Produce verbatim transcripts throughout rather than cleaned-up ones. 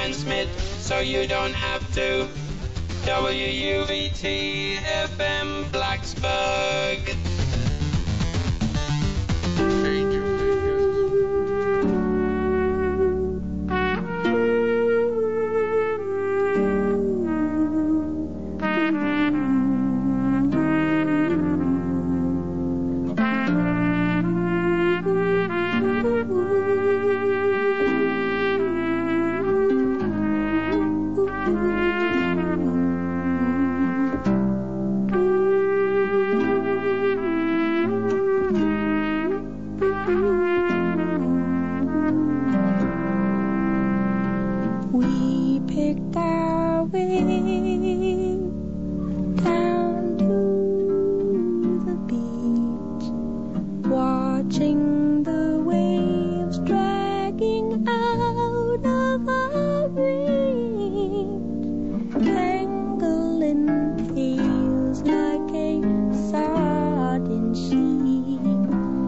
transmit so you don't have to. W U V T F M Blacksburg. We picked our way down to the beach, watching the waves dragging out of our reach, tangling tails like a sardine sheet,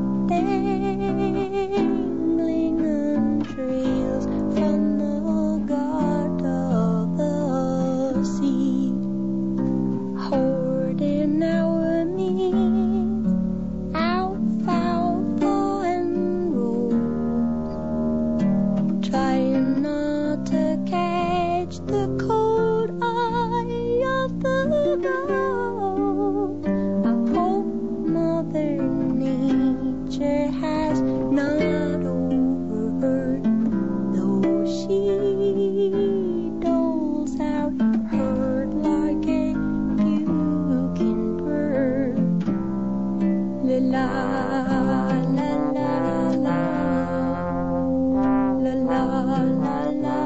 dangling on trails from the God of the sea, hoarding our needs, alfalfa and rolls, trying not to catch the cold eye of the gold. I hope Mother Nature has not overheard, though she doles out herd like a puking bird. La la la la la la la la la la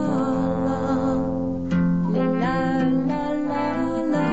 la la la la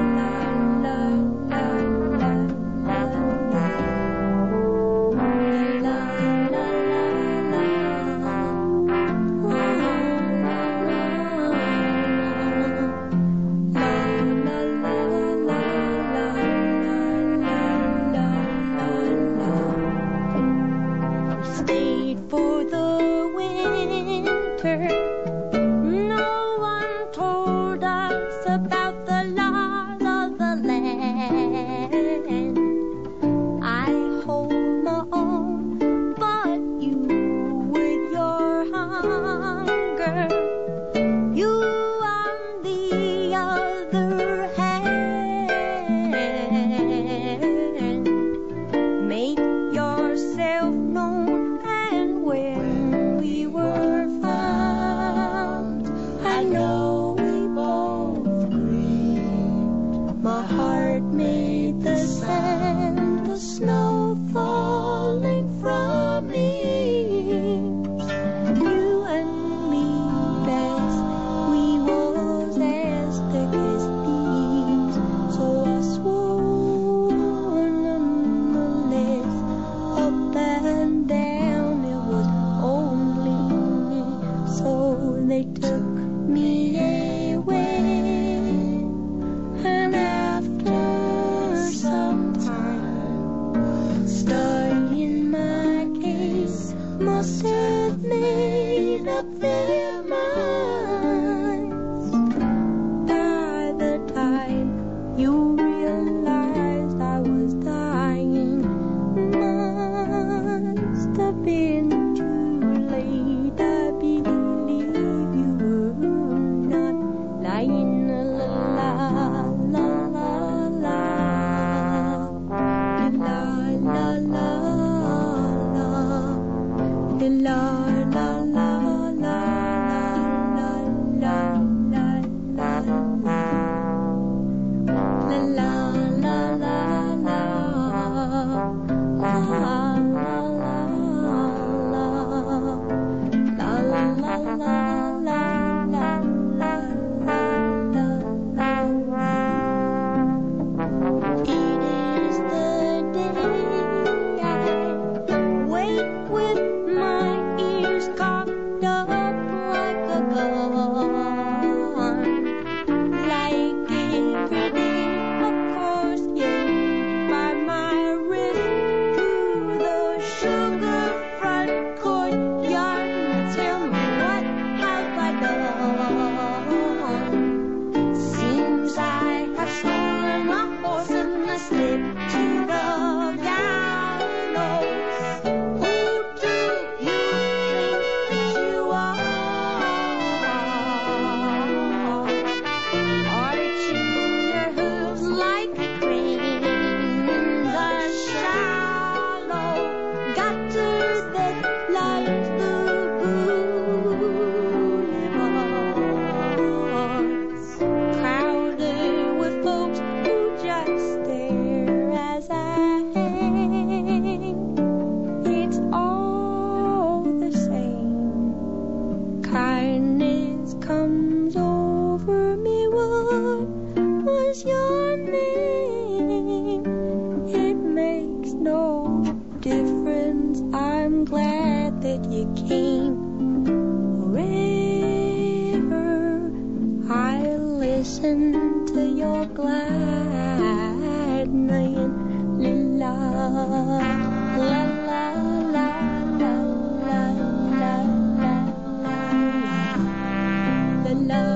stayed for the winter. No one told us about the laws of the land. I hold my own, but you with your hunger, you on the other hand, make yourself known. And when we were found, I know we both grieved. My heart made the sand, the snow falling from eaves. You and me best, we was as thick as thieves. So I swore nonetheless, up and down it was only me. So they took me away, and after some time, studying my case, must have made up their minds. By the time you realized I was dying, must have been too late. I believe you were not listen to your glad name. La la la la la la la la la la la.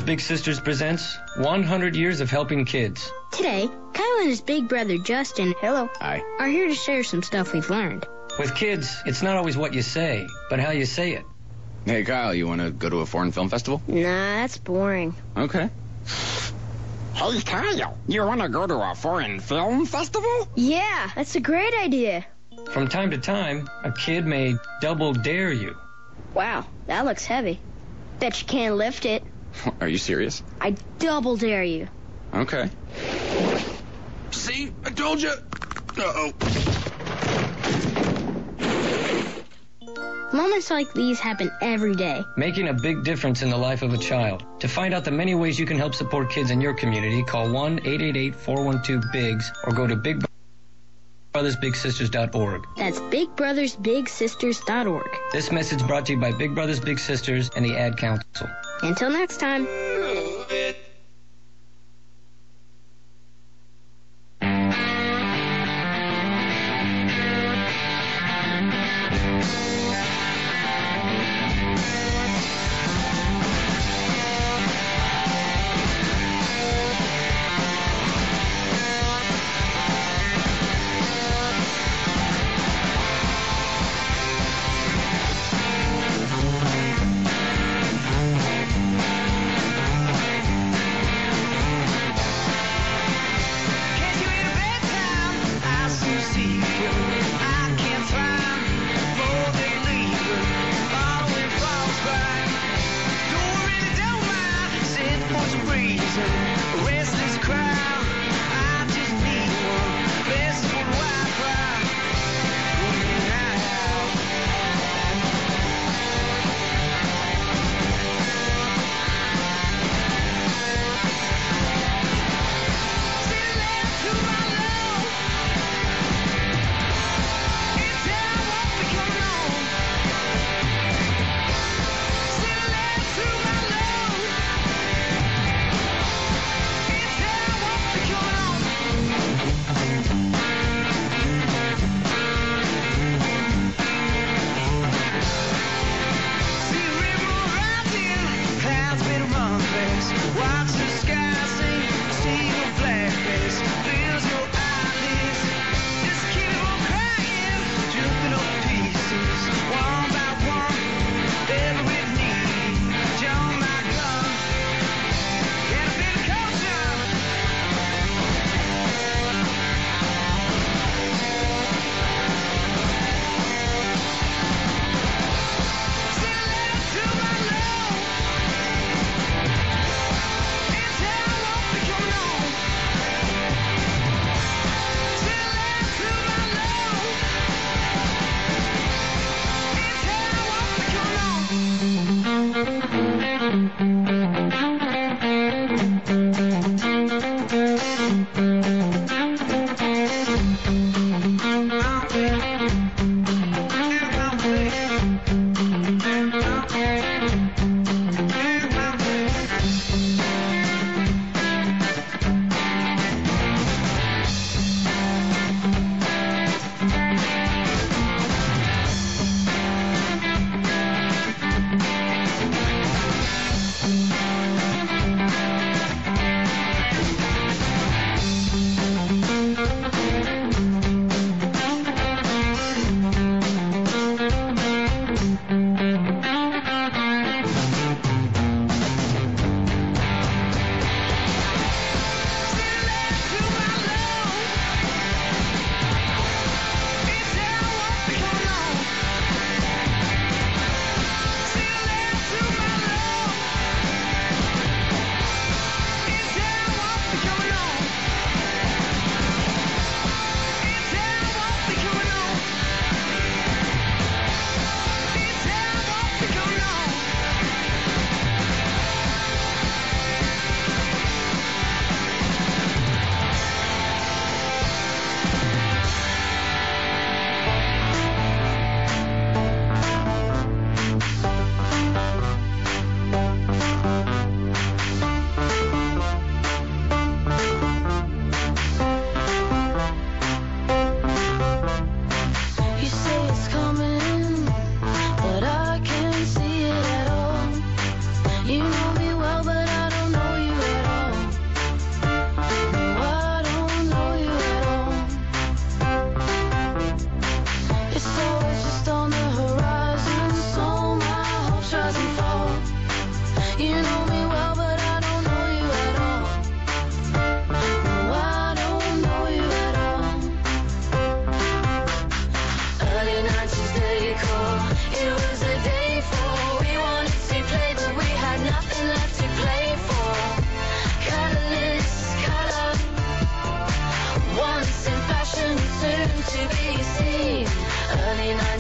Big Sisters presents one hundred Years of Helping Kids. Today, Kyle and his big brother Justin, hello, Hi. are here to share some stuff we've learned. With kids, it's not always what you say, but how you say it. Hey, Kyle, you want to go to a foreign film festival? Nah, that's boring. Okay. Hey, Kyle, you want to go to a foreign film festival? Yeah, that's a great idea. From time to time, a kid may double dare you. Wow, that looks heavy. Bet you can't lift it. Are you serious? I double dare you. Okay. See? I told you. Uh-oh. Moments like these happen every day. Making a big difference in the life of a child. To find out the many ways you can help support kids in your community, call one eight eight eight, four one two, B I G S or go to big brothers big sisters dot org. That's big brothers big sisters dot org. This message brought to you by Big Brothers Big Sisters and the Ad Council. Until next time.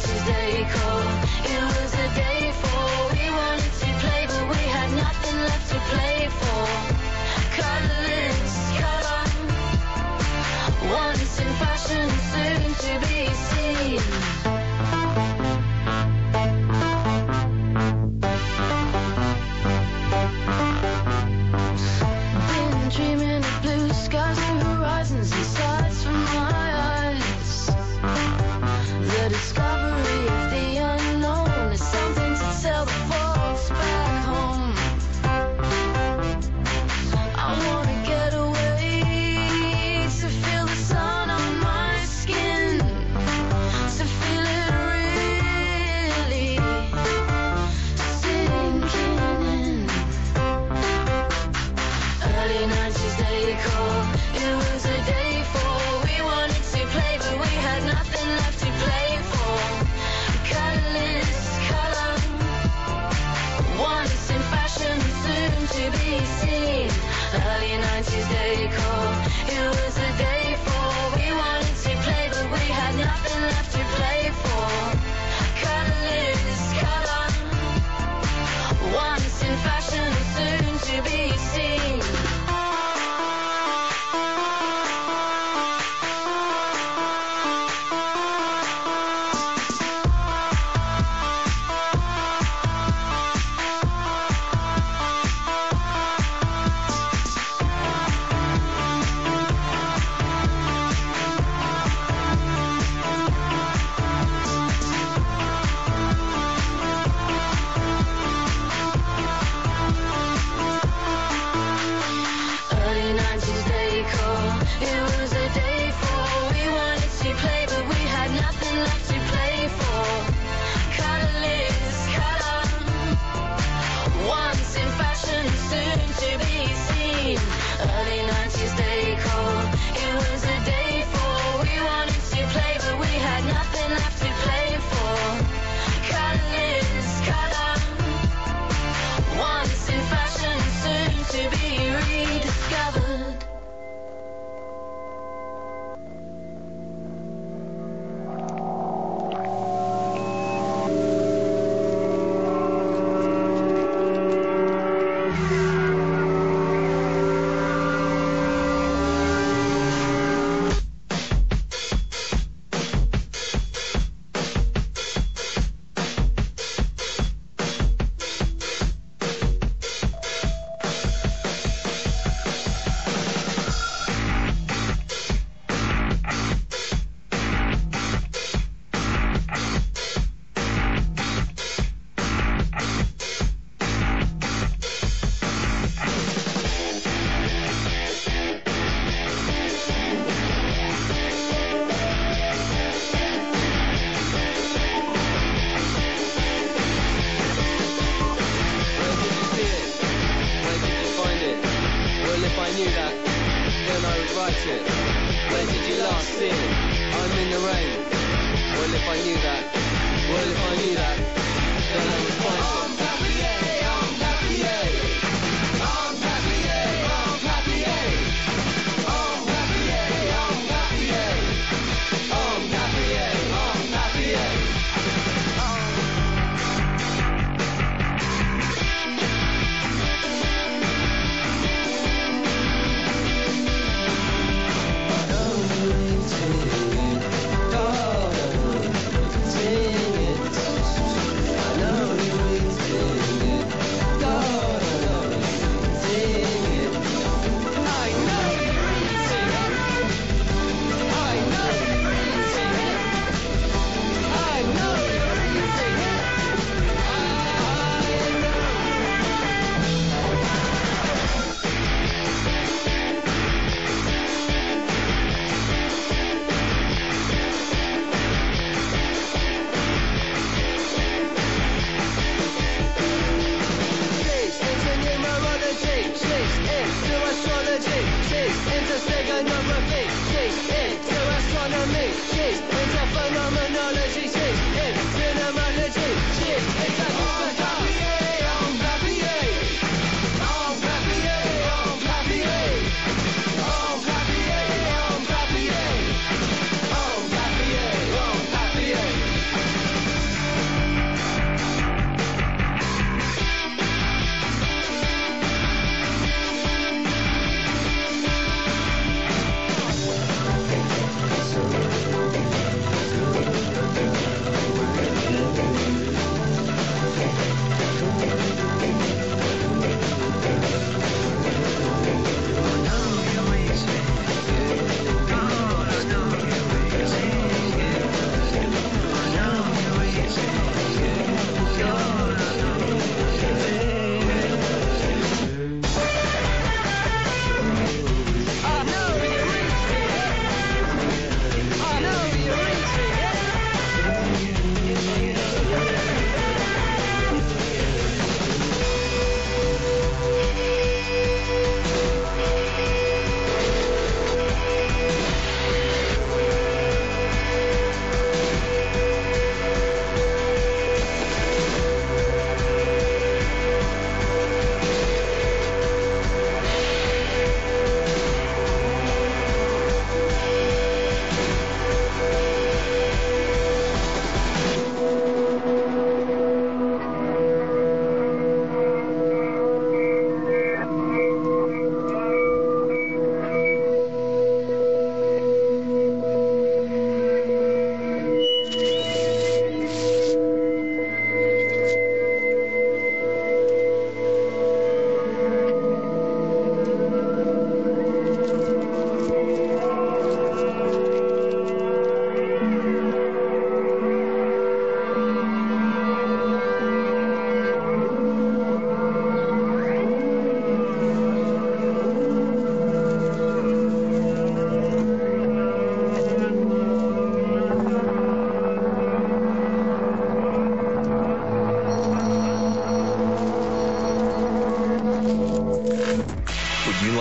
nineties day call. It was a day for we wanted to play, but we had nothing left to play for. Colorless color, once in fashion, soon to be seen. Been dreaming of blue skies, new horizons and sights from my eyes. The discovery of the unknown is something to tell the folks back home. I wanna get away to feel the sun on my skin, to feel it really sinking in. Early nineties day call. It was a day for we wanted to play, but we had nothing left to play for. Colorless color, once in fashion, soon to be seen. Early nineties day call. It was a day for we wanted to play, but we had nothing left to play for. Colorless color, once in fashion, soon to be seen. Early nineties day call. It was a day for we wanted to play, but we had nothing left to play for. Colorless color, once in fashion, soon to be seen. Early nineties day call. It was a day for we wanted to play, but we had nothing left to play for. Colorless color, once in fashion, soon to be rediscovered.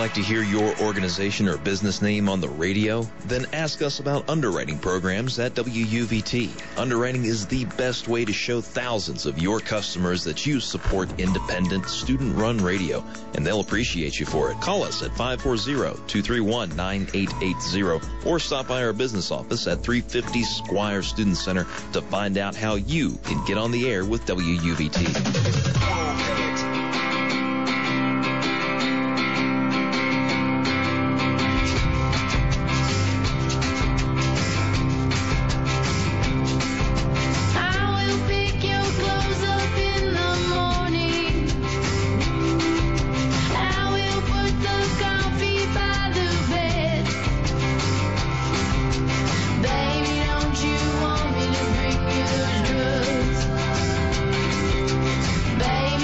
like to hear your organization or business name on the radio? Then ask us about underwriting programs at W U V T. Underwriting is the best way to show thousands of your customers that you support independent, student-run radio, and they'll appreciate you for it. Call us at five four zero, two three one, nine eight eight zero or stop by our business office at three fifty Squire Student Center to find out how you can get on the air with W U V T. Baby,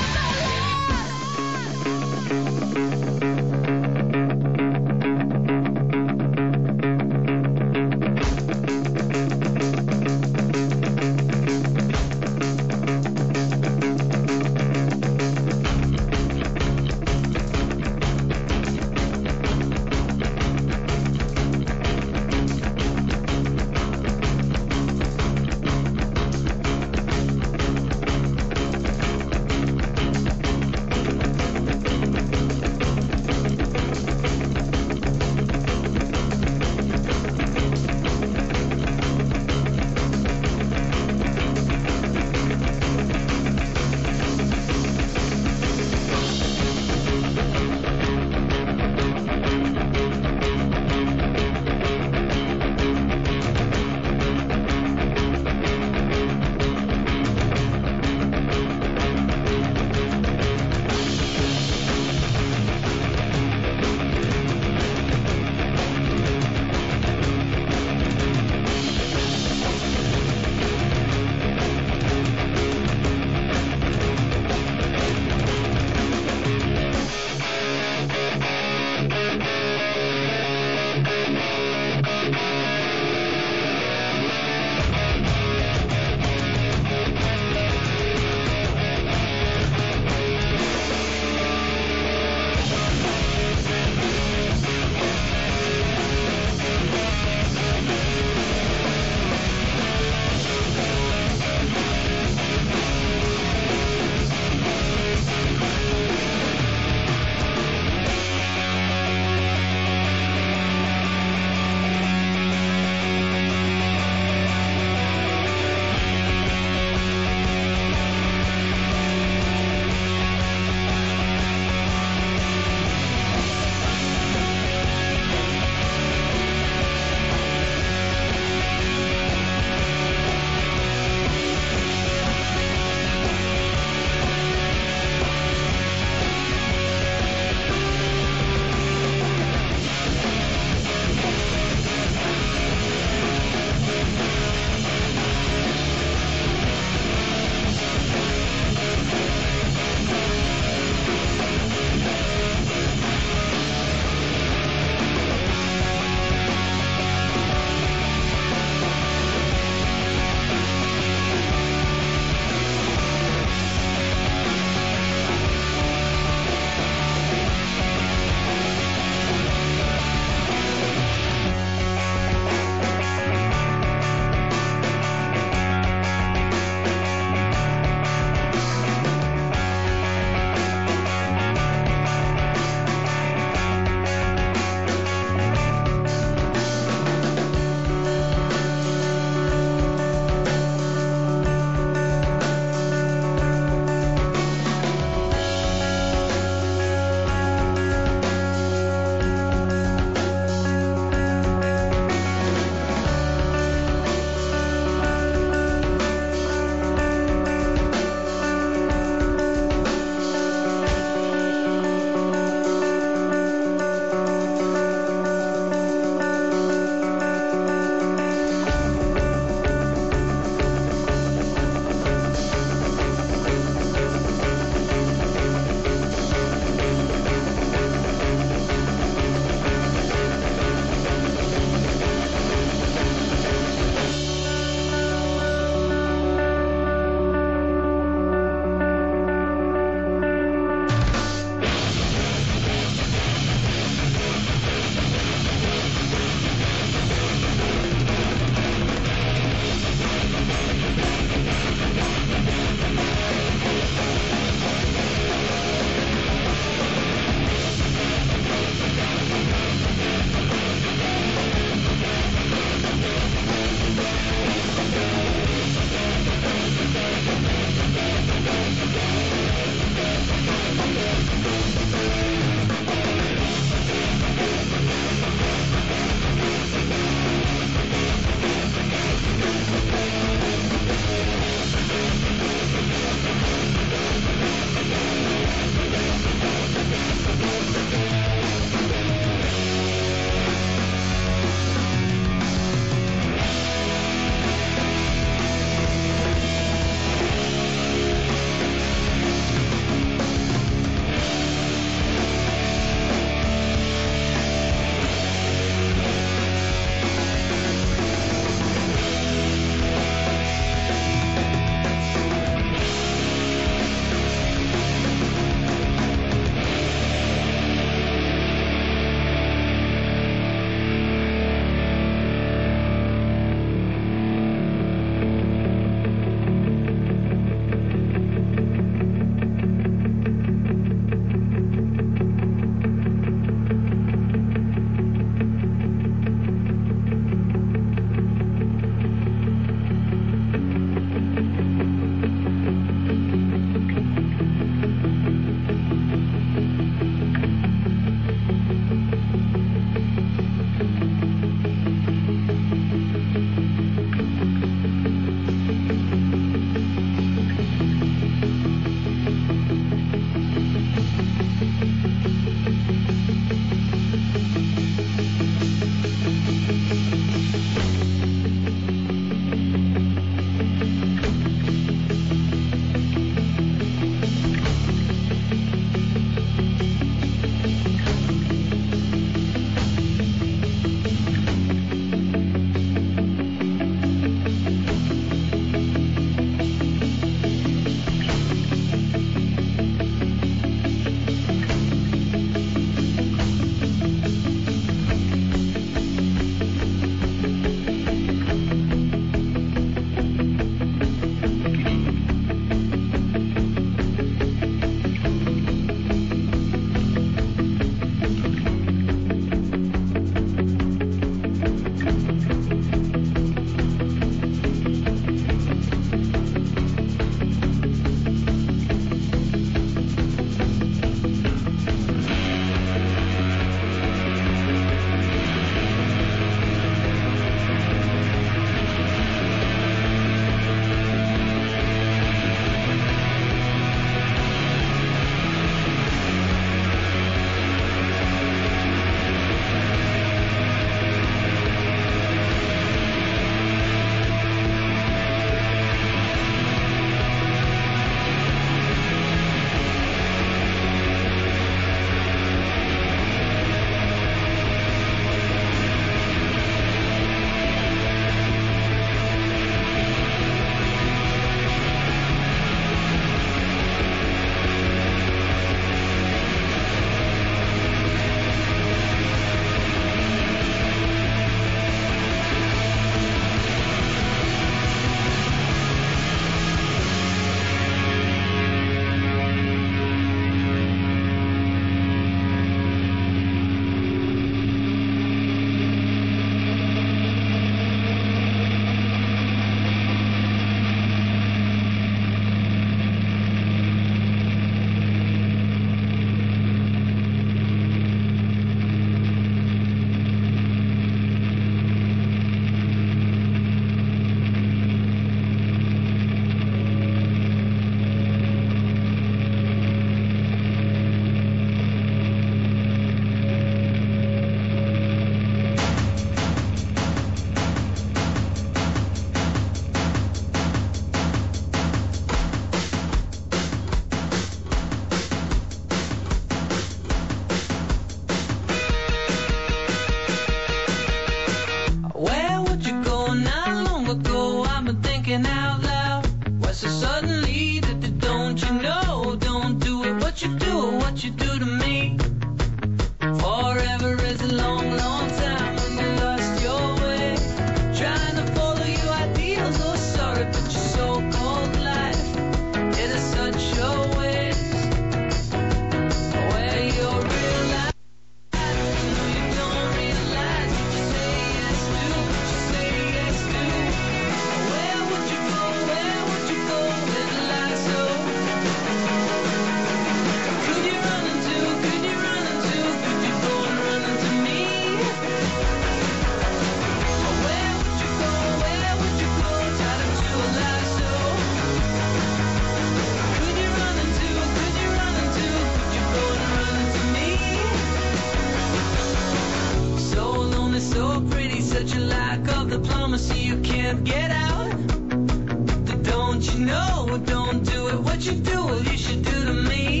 promise you can't get out. Don't you know, don't do it. What you do, well, you should do to me.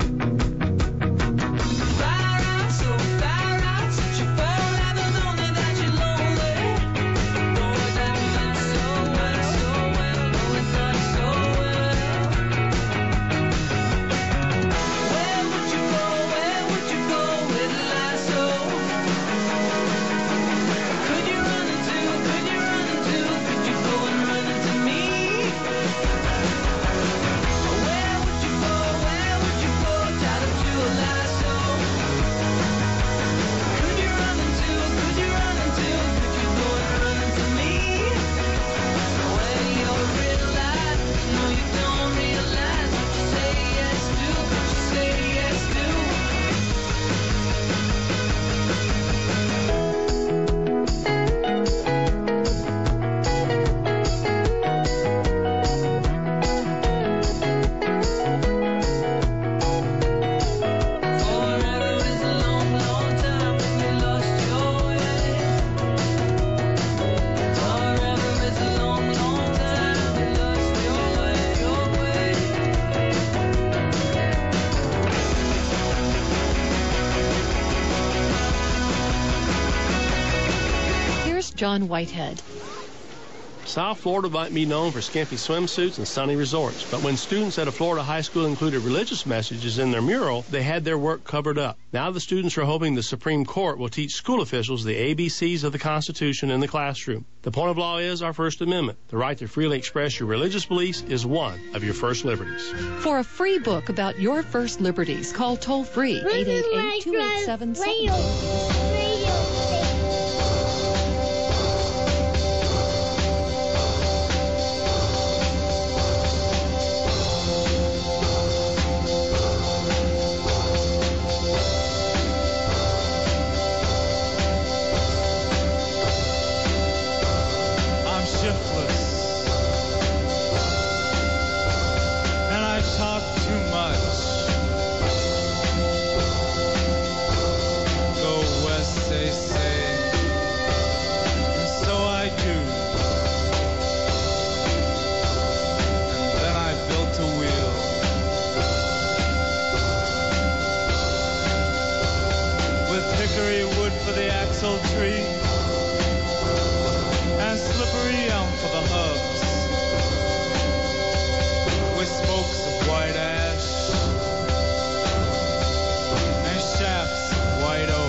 Far out, so far out, such a forever lonely that you're lonely. Oh, it's not so well, so well, oh, it's not so well. Where would you go, where would you go with a lasso? Could you run into, could you run into, could you go and run into me? Where would you go, where would you go, tied up to a lasso? Could you run into, could you run into, could you go and run into me? Well, you're real life, no you don't realize what you say yes to, what you say yes to. Forever is a long, long time when you lost your way. Forever is a long, long time you lost your way, your way. Here's John Whitehead. South Florida might be known for skimpy swimsuits and sunny resorts, but when students at a Florida high school included religious messages in their mural, they had their work covered up. Now the students are hoping the Supreme Court will teach school officials the A B Cs of the Constitution in the classroom. The point of law is our First Amendment. The right to freely express your religious beliefs is one of your first liberties. For a free book about your first liberties, call toll-free eight eight eight, two eight seven, seven. I'm shiftless, and I talk too much. Go west, say, say, and so I do. And then I built a wheel. With hickory wood for the axle tree, and slippery elm for the hubs, with spokes of white ash and shafts of white oak.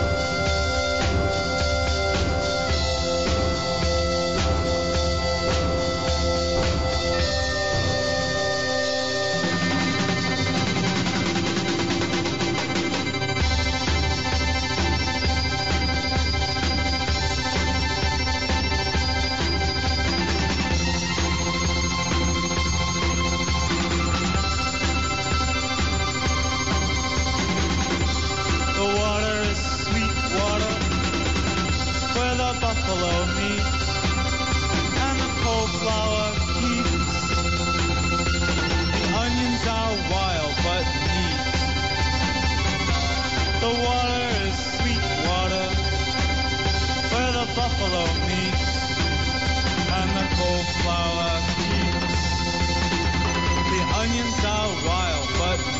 The water is sweet water where the buffalo meet and the cold flower keeps. The onions are wild but neat. The water is sweet water where the buffalo meet and the cold flower keeps. The onions are wild but neat.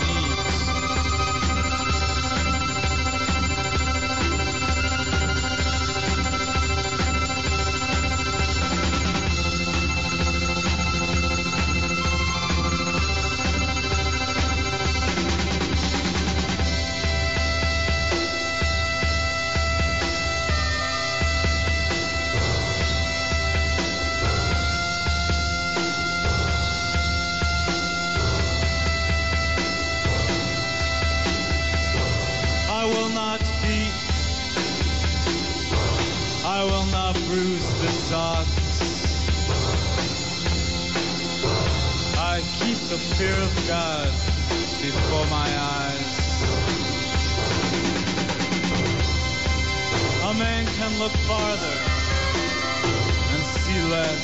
I will not beat, I will not bruise the socks. I keep the fear of God before my eyes. A man can look farther and see less.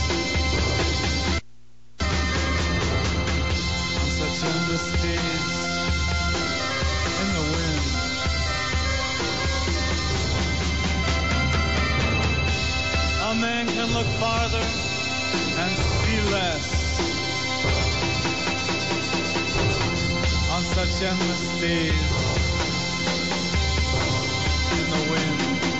On such endless days in the wind. A man farther and see less. On such endless days in the wind.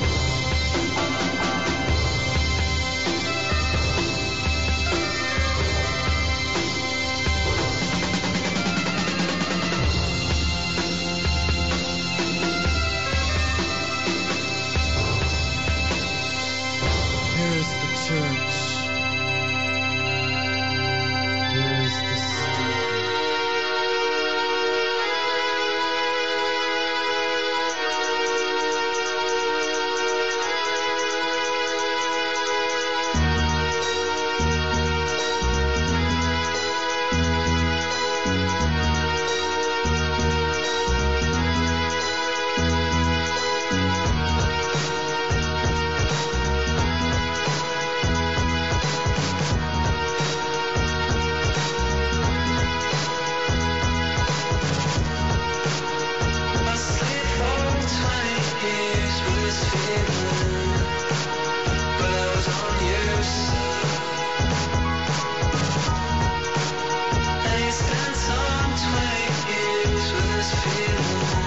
Here's the church. Here's the steeple. Spent some twenty years with this feeling.